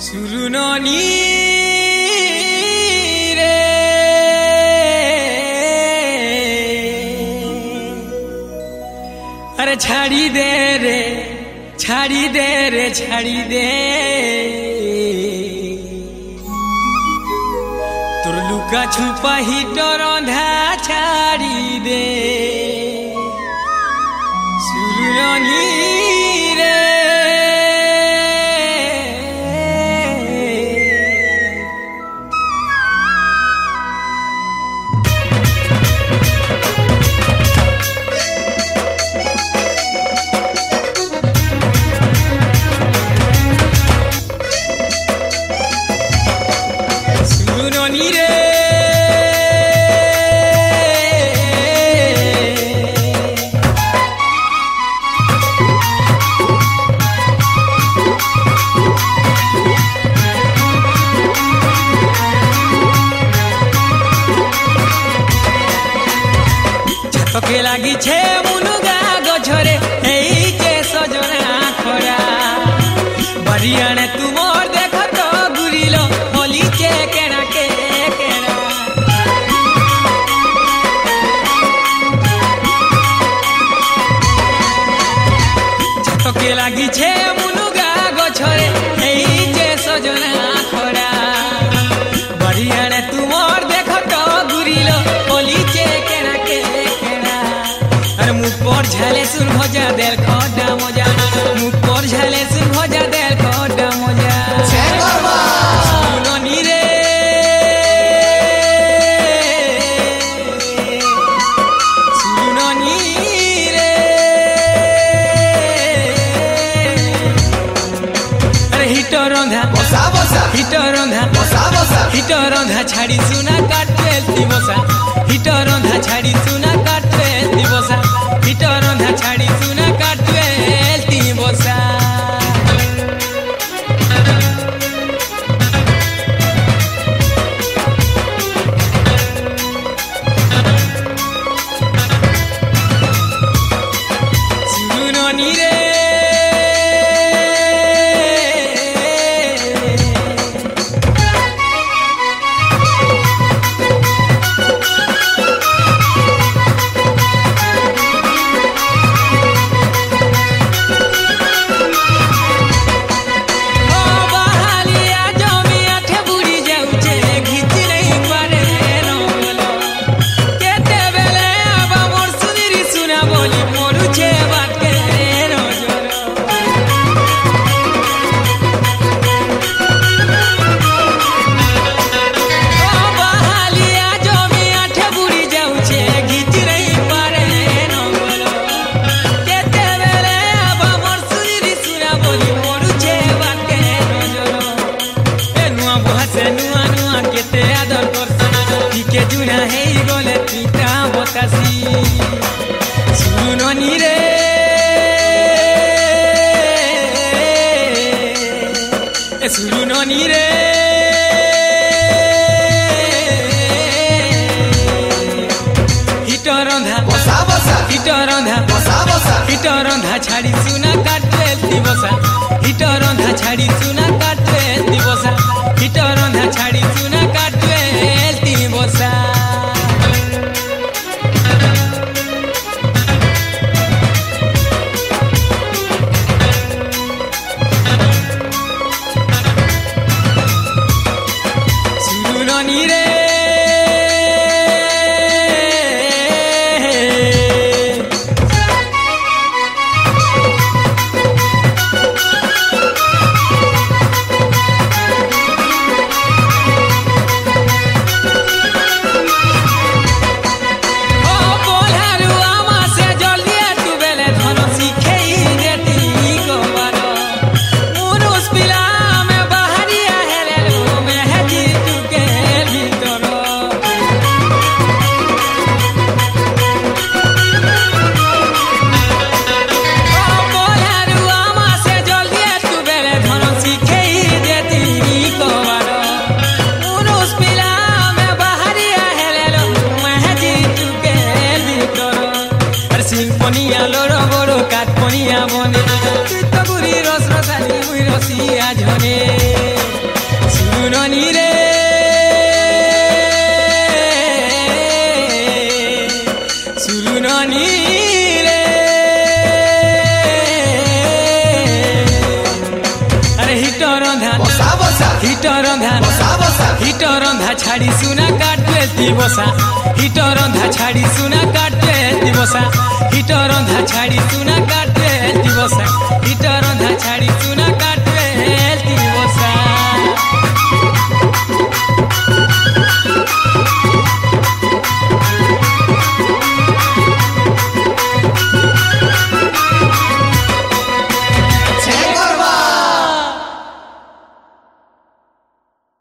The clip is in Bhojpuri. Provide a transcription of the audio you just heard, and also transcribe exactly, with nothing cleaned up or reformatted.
सुरुननी रे अरे छाड़ी दे रे छाड़ी दे रे छाड़ी दे तोर लुका छुपा ही डरंधा छाड़ी दे सुरुननी लगी छे मुनुगा गछरे एई जे सजना खरा बरियाने तुमोर देख तो गुरिलो होली के केना के केना छटके लगी छे मुनुगा गछरे एई जे सजना खरा बरियाने तुमोर देख तो गुरिलो होली के केना के मुख पर झाले सुन भजा देल खड्डा मजा मुख पर झाले सुन भजा देल खड्डा मजा सुरुननी रे सुरुननी रे अरे हिटर रंधा बसा बसा हिटर रंधा बसा बसा हिटर रंधा छाड़ी सुना काटे दिवसा हिटर रंधा छाड़ी सुना काटे दिवसा हिटर रंधा छाड़ी सुना काटे दिवसा सुरुननी रे सुरुननी रे सुरुननी रे हिटर रंधा बसा बसा हिटर रंधा बसा बसा हिटर रंधा छाड़ी सुना काटे दिवसा हिटर रंधा छाड़ी सुना काटे दिवसा हिटर रंधा छाड़ी सुना काटे दिवसा सुरुननी रे পনিয়া লড় বড় কাঠ পনিয়া বনে তুই তো বুড়ি রস রসালি বুড়ি রসিয়া ঝরে। हिटर रंधा हिटर रंधा छाड़ी सुना काटे दिवसा हिटर रंधा छाड़ी सुना काटे दिवसा हिटर रंधा छाड़ी सुना